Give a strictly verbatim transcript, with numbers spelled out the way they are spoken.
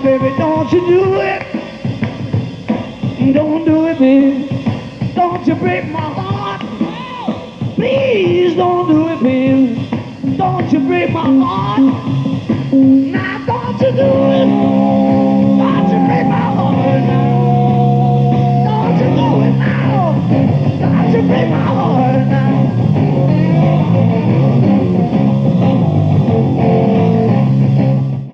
baby, don't you do it. Don't do it, baby. Don't you break my heart. Please don't do it, baby. Don't you break my heart. Now don't you do it.